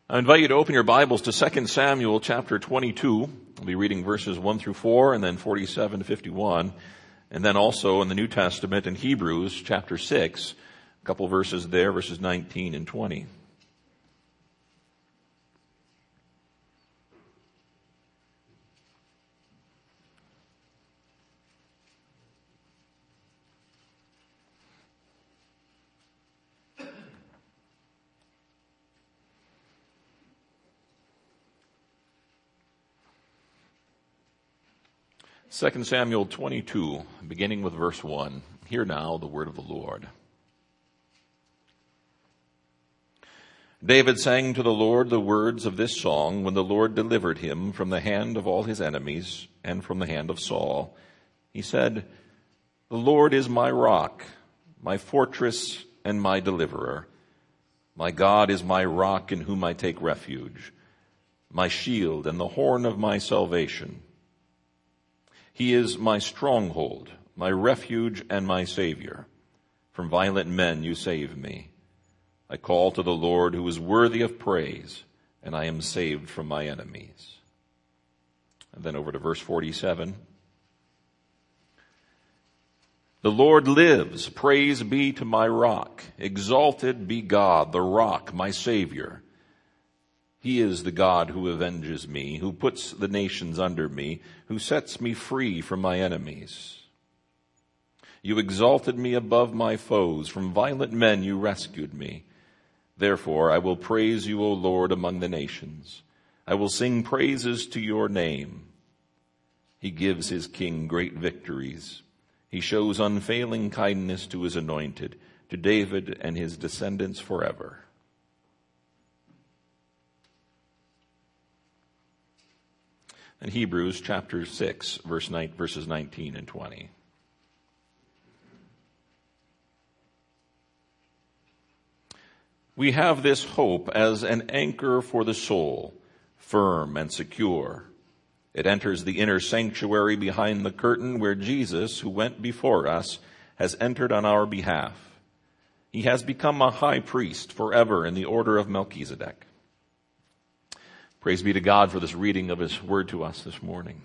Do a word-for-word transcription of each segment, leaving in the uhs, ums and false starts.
I invite you to open your Bibles to Second Samuel chapter twenty-two. We'll be reading verses one through four and then forty-seven to fifty-one. And then also in the New Testament in Hebrews chapter six, a couple verses there, verses nineteen and twenty. Second Samuel twenty-two, beginning with verse one. Hear now the word of the Lord. David sang to the Lord the words of this song when the Lord delivered him from the hand of all his enemies and from the hand of Saul. He said, "The Lord is my rock, my fortress and my deliverer. My God is my rock in whom I take refuge, my shield and the horn of my salvation. He is my stronghold, my refuge, and my Savior. From violent men you save me. I call to the Lord who is worthy of praise, and I am saved from my enemies." And then over to verse forty-seven. "The Lord lives, praise be to my rock. Exalted be God, the rock, my Savior. He is the God who avenges me, who puts the nations under me, who sets me free from my enemies. You exalted me above my foes. From violent men you rescued me. Therefore I will praise you, O Lord, among the nations. I will sing praises to your name. He gives his king great victories. He shows unfailing kindness to his anointed, to David and his descendants forever." And Hebrews chapter six, verse nine, verses nineteen and twenty. "We have this hope as an anchor for the soul, firm and secure. It enters the inner sanctuary behind the curtain where Jesus, who went before us, has entered on our behalf. He has become a high priest forever in the order of Melchizedek." Praise be to God for this reading of his word to us this morning.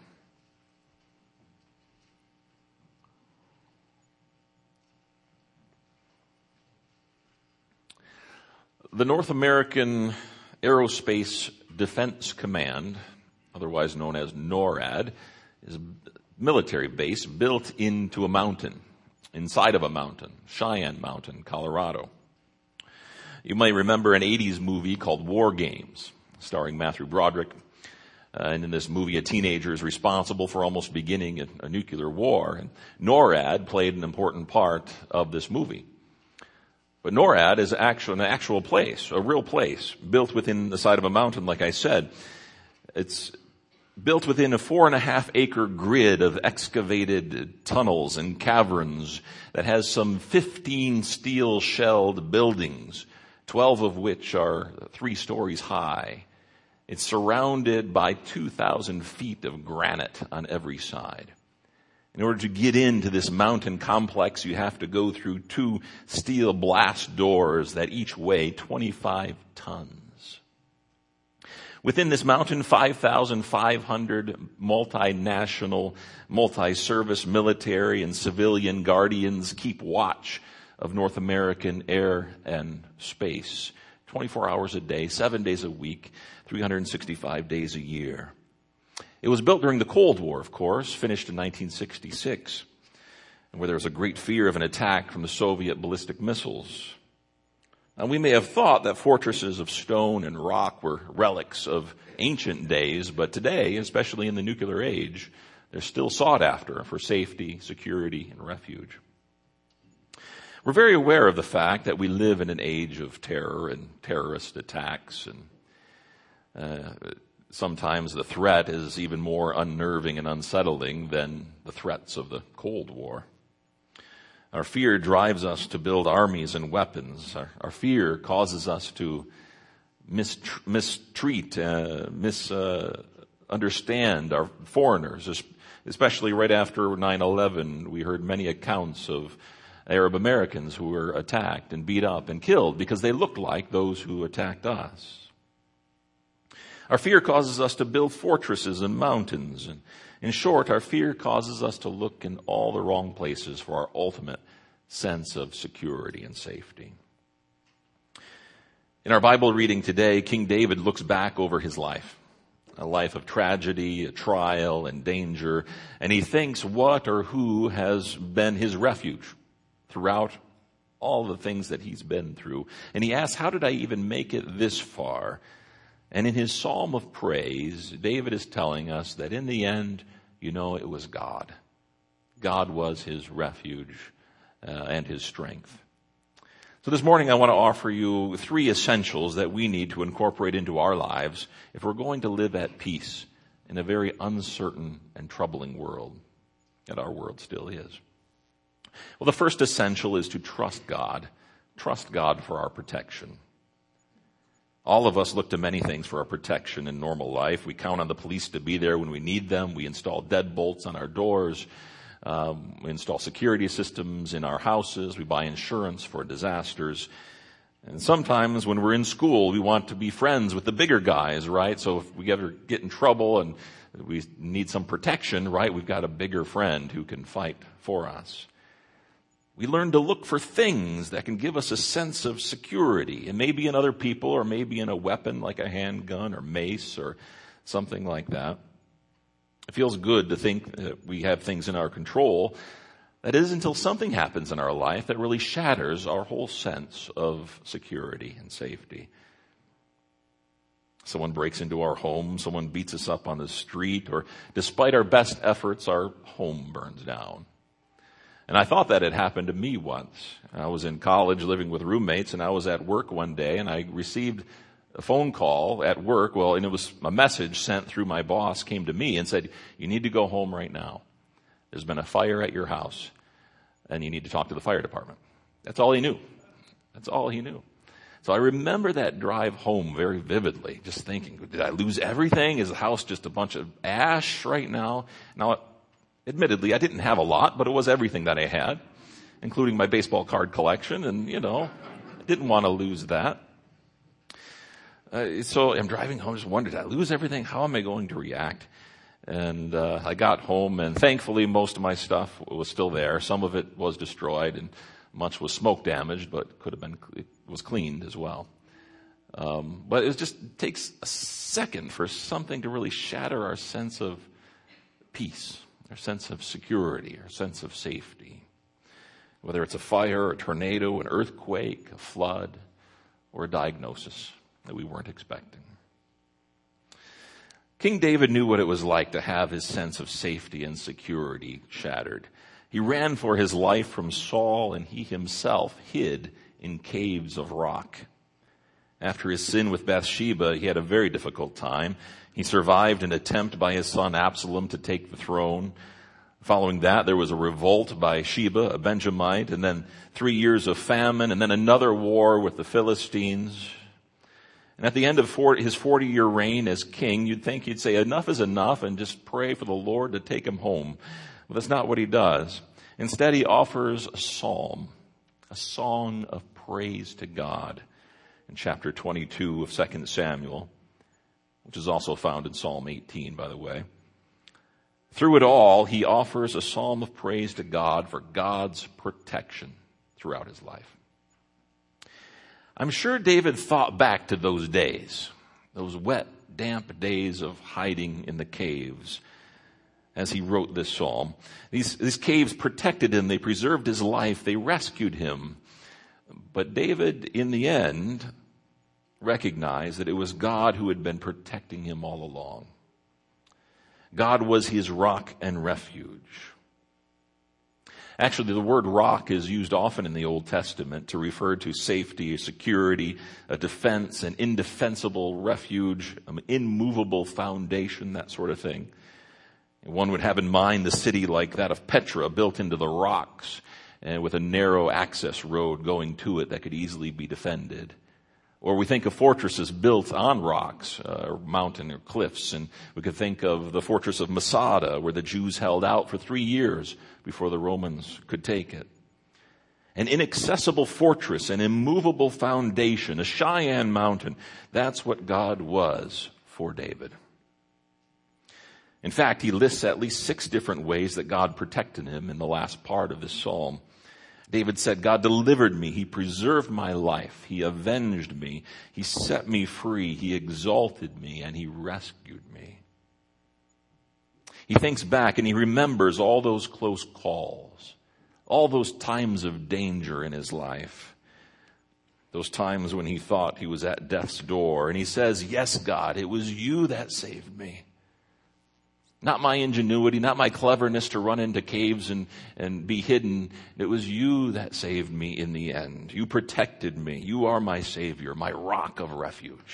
The North American Aerospace Defense Command, otherwise known as NORAD, is a military base built into a mountain, inside of a mountain, Cheyenne Mountain, Colorado. You might remember an eighties movie called War Games, starring Matthew Broderick. Uh, and in this movie, a teenager is responsible for almost beginning a, a nuclear war. And NORAD played an important part of this movie. But NORAD is actually an actual place, a real place, built within the side of a mountain, like I said. It's built within a four and a half acre grid of excavated tunnels and caverns that has some fifteen steel shelled buildings, twelve of which are three stories high. It's surrounded by two thousand feet of granite on every side. In order to get into this mountain complex, you have to go through two steel blast doors that each weigh twenty-five tons. Within this mountain, five thousand five hundred multinational, multi-service military and civilian guardians keep watch of North American air and space, twenty-four hours a day, seven days a week, three hundred sixty-five days a year. It was built during the Cold War, of course, finished in nineteen sixty-six, where there was a great fear of an attack from the Soviet ballistic missiles. And we may have thought that fortresses of stone and rock were relics of ancient days, but today, especially in the nuclear age, they're still sought after for safety, security, and refuge. We're very aware of the fact that we live in an age of terror and terrorist attacks, and uh, sometimes the threat is even more unnerving and unsettling than the threats of the Cold War. Our fear drives us to build armies and weapons. Our, our fear causes us to mistr- mistreat, uh, misunderstand uh, our foreigners, especially right after nine eleven. We heard many accounts of Arab Americans who were attacked and beat up and killed because they looked like those who attacked us. Our fear causes us to build fortresses and mountains. And in short, our fear causes us to look in all the wrong places for our ultimate sense of security and safety. In our Bible reading today, King David looks back over his life, a life of tragedy, a trial, and danger, and he thinks what or who has been his refuge throughout all the things that he's been through. And he asks, how did I even make it this far? And in his psalm of praise, David is telling us that in the end, you know, it was God. God was his refuge uh, and his strength. So this morning I want to offer you three essentials that we need to incorporate into our lives if we're going to live at peace in a very uncertain and troubling world, that our world still is. Well, the first essential is to trust God. Trust God for our protection. All of us look to many things for our protection in normal life. We count on the police to be there when we need them. We install deadbolts on our doors. Um, we install security systems in our houses. We buy insurance for disasters. And sometimes when we're in school, we want to be friends with the bigger guys, right? So if we ever get in trouble and we need some protection, right, we've got a bigger friend who can fight for us. We learn to look for things that can give us a sense of security, and maybe in other people or maybe in a weapon like a handgun or mace or something like that. It feels good to think that we have things in our control. That is until something happens in our life that really shatters our whole sense of security and safety. Someone breaks into our home, someone beats us up on the street, or despite our best efforts, our home burns down. And I thought that had happened to me once. I was in college living with roommates, and I was at work one day, and I received a phone call at work. Well, and it was a message sent through my boss, came to me and said, you need to go home right now. There's been a fire at your house, and you need to talk to the fire department. That's all he knew. That's all he knew. So I remember that drive home very vividly, just thinking, did I lose everything? Is the house just a bunch of ash right now? Now, admittedly, I didn't have a lot, but it was everything that I had, including my baseball card collection, and, you know, I didn't want to lose that. Uh, so I'm driving home, just wondered, did I lose everything? How am I going to react? And uh, I got home, and thankfully most of my stuff was still there. Some of it was destroyed, and much was smoke damaged, but could have been it was cleaned as well. Um, but it just takes a second for something to really shatter our sense of peace, our sense of security, our sense of safety. Whether it's a fire, a tornado, an earthquake, a flood, or a diagnosis that we weren't expecting. King David knew what it was like to have his sense of safety and security shattered. He ran for his life from Saul, and he himself hid in caves of rock. After his sin with Bathsheba, he had a very difficult time. He survived an attempt by his son Absalom to take the throne. Following that, there was a revolt by Sheba, a Benjamite, and then three years of famine, and then another war with the Philistines. And at the end of his forty-year reign as king, you'd think he'd say, enough is enough, and just pray for the Lord to take him home. But that's not what he does. Instead, he offers a psalm, a song of praise to God in chapter twenty-two of Second Samuel, which is also found in Psalm eighteen, by the way. Through it all, he offers a psalm of praise to God for God's protection throughout his life. I'm sure David thought back to those days, those wet, damp days of hiding in the caves as he wrote this psalm. These, these caves protected him. They preserved his life. They rescued him. But David, in the end, recognized that it was God who had been protecting him all along. God was his rock and refuge. Actually, the word rock is used often in the Old Testament to refer to safety, security, a defense, an indefensible refuge, an immovable foundation, that sort of thing. And one would have in mind the city like that of Petra, built into the rocks, and with a narrow access road going to it that could easily be defended. Or we think of fortresses built on rocks, uh, or mountain or cliffs, and we could think of the fortress of Masada, where the Jews held out for three years before the Romans could take it. An inaccessible fortress, an immovable foundation, a Cheyenne mountain. That's what God was for David. In fact, he lists at least six different ways that God protected him in the last part of this psalm. David said, God delivered me. He preserved my life. He avenged me. He set me free. He exalted me, and he rescued me. He thinks back and he remembers all those close calls, all those times of danger in his life, those times when he thought he was at death's door. And he says, yes, God, it was you that saved me. Not my ingenuity, not my cleverness to run into caves and, and be hidden. It was you that saved me in the end. You protected me. You are my Savior, my rock of refuge.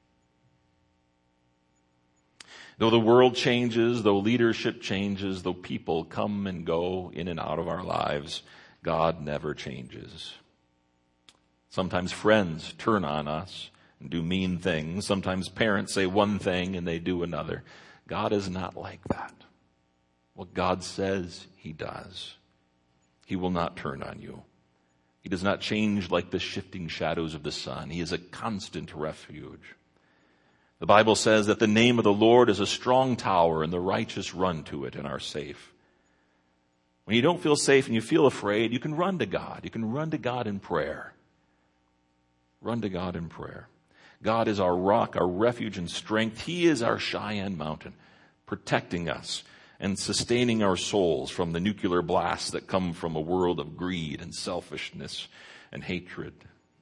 Though the world changes, though leadership changes, though people come and go in and out of our lives, God never changes. Sometimes friends turn on us and do mean things. Sometimes parents say one thing and they do another. God is not like that. What God says, he does. He will not turn on you. He does not change like the shifting shadows of the sun. He is a constant refuge. The Bible says that the name of the Lord is a strong tower and the righteous run to it and are safe. When you don't feel safe and you feel afraid, you can run to God. You can run to God in prayer. Run to God in prayer. God is our rock, our refuge and strength. He is our Cheyenne Mountain, protecting us and sustaining our souls from the nuclear blasts that come from a world of greed and selfishness and hatred.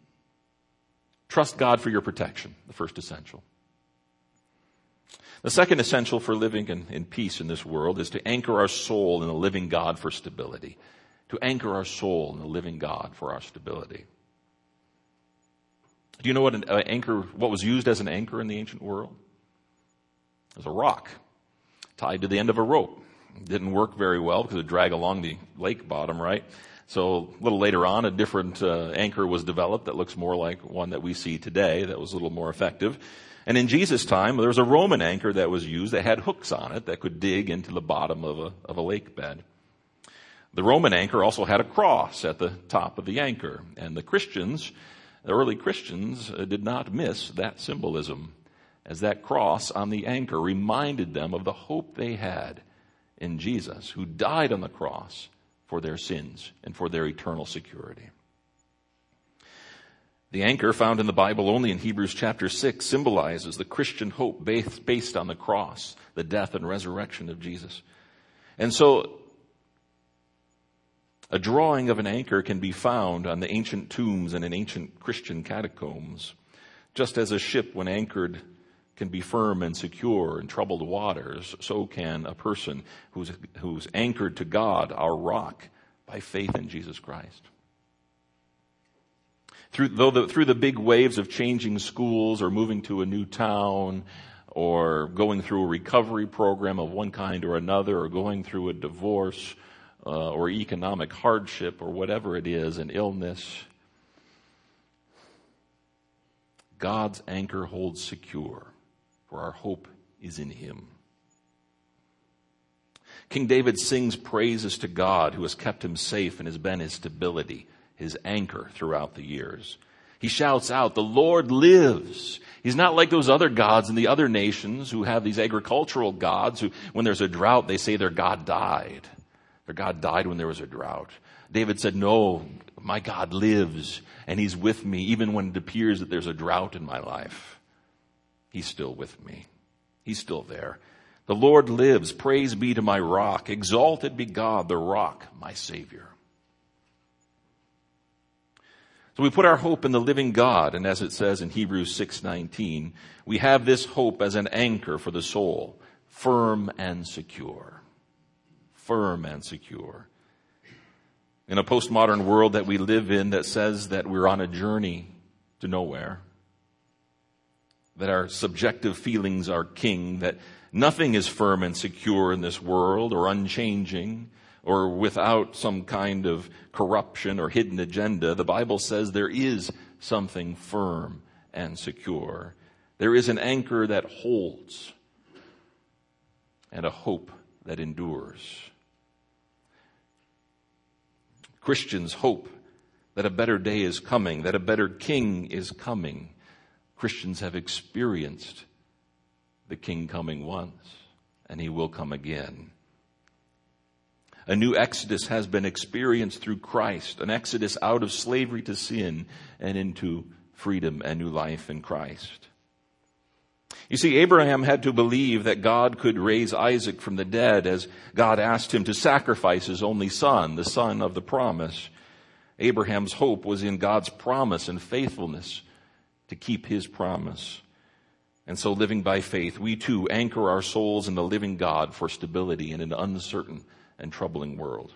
Trust God for your protection, the first essential. The second essential for living in, in peace in this world is to anchor our soul in the living God for stability. To anchor our soul in the living God for our stability. Do you know what an uh, anchor, what was used as an anchor in the ancient world? It was a rock tied to the end of a rope. It didn't work very well because it would drag along the lake bottom, right? So a little later on, a different uh, anchor was developed that looks more like one that we see today that was a little more effective. And in Jesus' time, there was a Roman anchor that was used that had hooks on it that could dig into the bottom of a, of a lake bed. The Roman anchor also had a cross at the top of the anchor. And the Christians, the early Christians, uh, did not miss that symbolism, as that cross on the anchor reminded them of the hope they had in Jesus, who died on the cross for their sins and for their eternal security. The anchor found in the Bible only in Hebrews chapter six symbolizes the Christian hope based, based on the cross, the death and resurrection of Jesus. And so a drawing of an anchor can be found on the ancient tombs and in ancient Christian catacombs. Just as a ship, when anchored, can be firm and secure in troubled waters, so can a person who's, who's anchored to God, our rock, by faith in Jesus Christ. Through, though the, through the big waves of changing schools or moving to a new town or going through a recovery program of one kind or another or going through a divorce uh, or economic hardship or whatever it is, an illness, God's anchor holds secure, for our hope is in Him. King David sings praises to God who has kept him safe and has been his stability, his anchor throughout the years. He shouts out, "The Lord lives." He's not like those other gods in the other nations who have these agricultural gods who, when there's a drought, they say their God died. Their God died when there was a drought. David said, "No, my God lives, and He's with me even when it appears that there's a drought in my life. He's still with me. He's still there. The Lord lives. Praise be to my rock. Exalted be God, the rock, my Savior." So we put our hope in the living God, and as it says in Hebrews six nineteen, we have this hope as an anchor for the soul, firm and secure. Firm and secure. In a postmodern world that we live in that says that we're on a journey to nowhere, that our subjective feelings are king, that nothing is firm and secure in this world or unchanging or without some kind of corruption or hidden agenda, the Bible says there is something firm and secure. There is an anchor that holds and a hope that endures. Christians hope that a better day is coming, that a better king is coming. Christians have experienced the King coming once, and he will come again. A new exodus has been experienced through Christ, an exodus out of slavery to sin and into freedom and new life in Christ. You see, Abraham had to believe that God could raise Isaac from the dead as God asked him to sacrifice his only son, the son of the promise. Abraham's hope was in God's promise and faithfulness to keep his promise. And so living by faith, we too anchor our souls in the living God for stability in an uncertain and troubling world.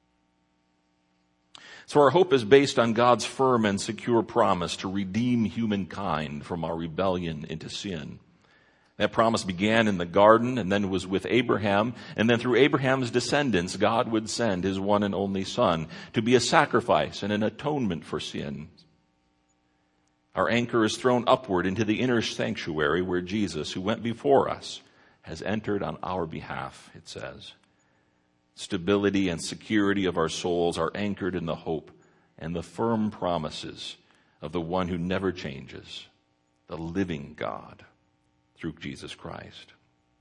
So our hope is based on God's firm and secure promise to redeem humankind from our rebellion into sin. That promise began in the garden and then was with Abraham, and then through Abraham's descendants, God would send his one and only son to be a sacrifice and an atonement for sin. Our anchor is thrown upward into the inner sanctuary where Jesus, who went before us, has entered on our behalf, it says. Stability and security of our souls are anchored in the hope and the firm promises of the one who never changes, the living God, through Jesus Christ.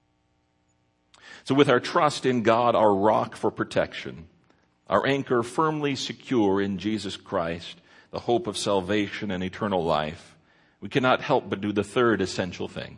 So with our trust in God, our rock for protection, our anchor firmly secure in Jesus Christ, the hope of salvation and eternal life, we cannot help but do the third essential thing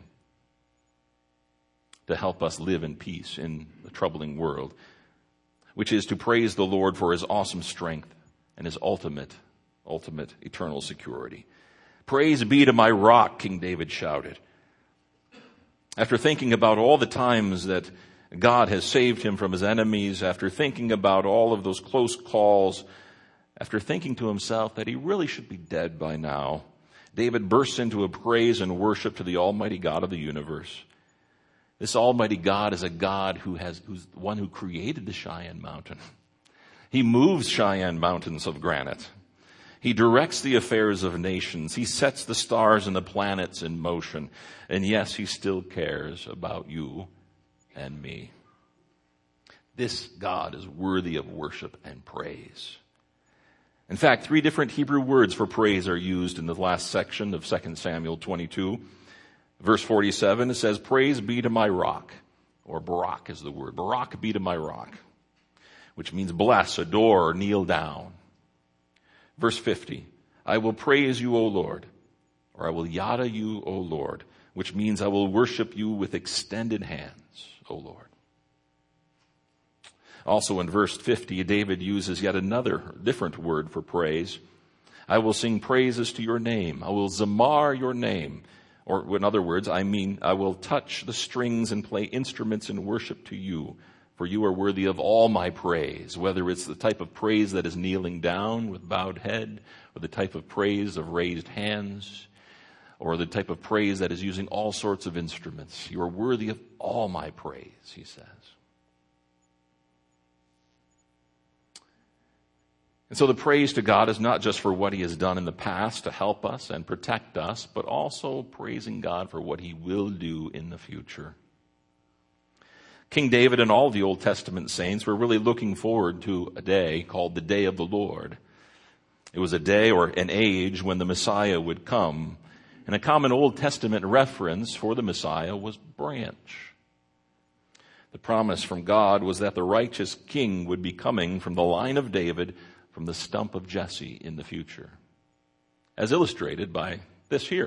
to help us live in peace in the troubling world, which is to praise the Lord for his awesome strength and his ultimate, ultimate eternal security. Praise be to my rock, King David shouted. After thinking about all the times that God has saved him from his enemies, after thinking about all of those close calls, after thinking to himself that he really should be dead by now, David bursts into a praise and worship to the Almighty God of the universe. This Almighty God is a God who has, who's the one who created the Cheyenne Mountain. He moves Cheyenne mountains of granite. He directs the affairs of nations. He sets the stars and the planets in motion. And yes, he still cares about you and me. This God is worthy of worship and praise. In fact, three different Hebrew words for praise are used in the last section of Second Samuel twenty-two. Verse forty-seven, it says, praise be to my rock, or Barak is the word. Barak be to my rock, which means bless, adore, or kneel down. Verse fifty, I will praise you, O Lord, or I will yada you, O Lord, which means I will worship you with extended hands, O Lord. Also in verse fifty, David uses yet another different word for praise. I will sing praises to your name. I will zamar your name. Or in other words, I mean, I will touch the strings and play instruments in worship to you, for you are worthy of all my praise, whether it's the type of praise that is kneeling down with bowed head, or the type of praise of raised hands, or the type of praise that is using all sorts of instruments. You are worthy of all my praise, he says. And so the praise to God is not just for what he has done in the past to help us and protect us, but also praising God for what he will do in the future. King David and all the Old Testament saints were really looking forward to a day called the Day of the Lord. It was a day or an age when the Messiah would come. And a common Old Testament reference for the Messiah was branch. The promise from God was that the righteous king would be coming from the line of David, from the stump of Jesse in the future, as illustrated by this here.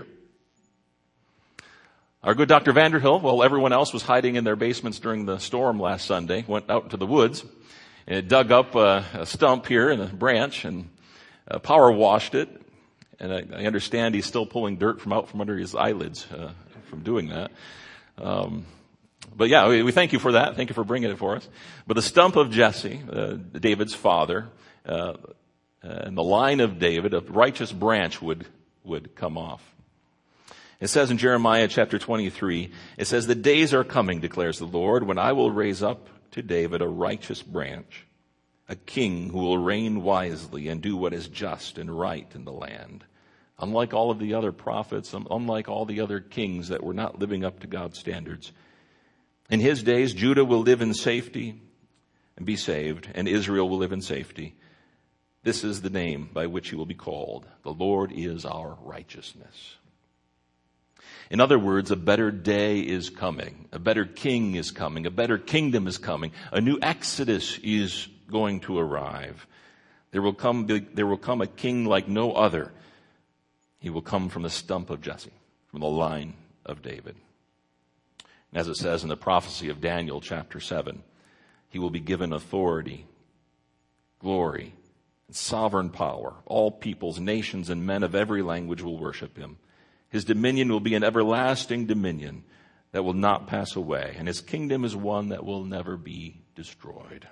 Our good Doctor Vanderhill, while everyone else was hiding in their basements during the storm last Sunday, went out into the woods and dug up a, a stump here in a branch and uh, power washed it. And I, I understand he's still pulling dirt from out from under his eyelids uh, from doing that. Um, but yeah, we, we thank you for that. Thank you for bringing it for us. But the stump of Jesse, uh, David's father, uh, and the line of David, a righteous branch would would come off. It says in Jeremiah chapter twenty-three, it says, the days are coming, declares the Lord, when I will raise up to David a righteous branch, a king who will reign wisely and do what is just and right in the land. Unlike all of the other prophets, unlike all the other kings that were not living up to God's standards. In his days, Judah will live in safety and be saved, and Israel will live in safety. This is the name by which he will be called. The Lord is our righteousness. In other words, a better day is coming. A better king is coming. A better kingdom is coming. A new exodus is going to arrive. There will come, there will come a king like no other. He will come from the stump of Jesse, from the line of David. And as it says in the prophecy of Daniel chapter seven, he will be given authority, glory, and sovereign power. All peoples, nations, and men of every language will worship him. His dominion will be an everlasting dominion that will not pass away, and his kingdom is one that will never be destroyed.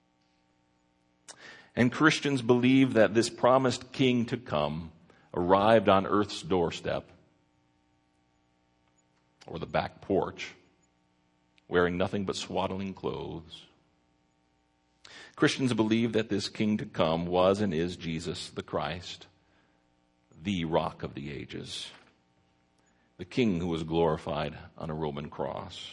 And Christians believe that this promised king to come arrived on earth's doorstep or the back porch, wearing nothing but swaddling clothes. Christians believe that this king to come was and is Jesus the Christ, the Rock of the Ages, the king who was glorified on a Roman cross.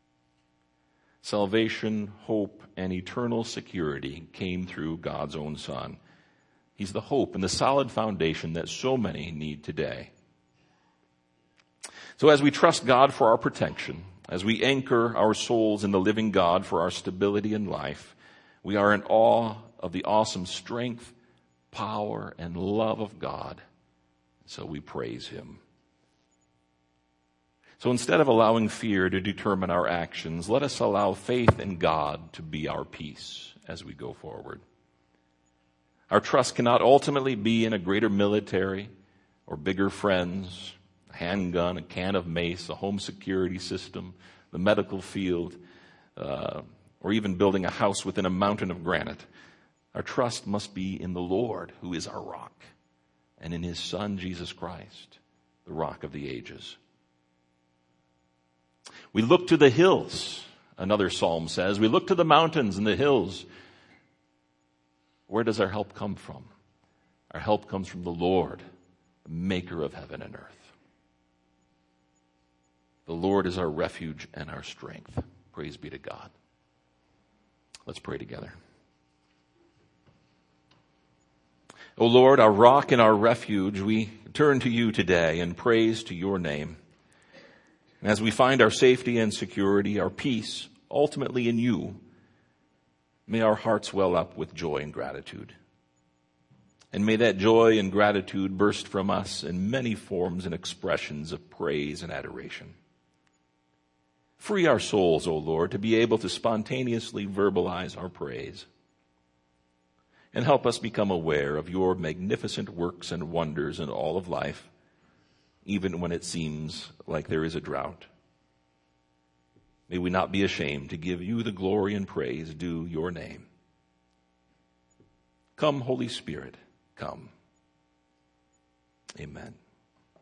Salvation, hope, and eternal security came through God's own Son. He's the hope and the solid foundation that so many need today. So as we trust God for our protection, as we anchor our souls in the living God for our stability in life, we are in awe of the awesome strength, power, and love of God. So we praise him. So instead of allowing fear to determine our actions, let us allow faith in God to be our peace as we go forward. Our trust cannot ultimately be in a greater military or bigger friends, a handgun, a can of mace, a home security system, the medical field, uh, or even building a house within a mountain of granite. Our trust must be in the Lord, who is our rock, and in his Son, Jesus Christ, the Rock of the Ages. We look to the hills, another psalm says. We look to the mountains and the hills. Where does our help come from? Our help comes from the Lord, the maker of heaven and earth. The Lord is our refuge and our strength. Praise be to God. Let's pray together. O Lord, our rock and our refuge, we turn to you today in praise to your name. And as we find our safety and security, our peace, ultimately in you, may our hearts well up with joy and gratitude. And may that joy and gratitude burst from us in many forms and expressions of praise and adoration. Free our souls, O Lord, to be able to spontaneously verbalize our praise. And help us become aware of your magnificent works and wonders in all of life, even when it seems like there is a drought. May we not be ashamed to give you the glory and praise due your name. Come, Holy Spirit, come. Amen.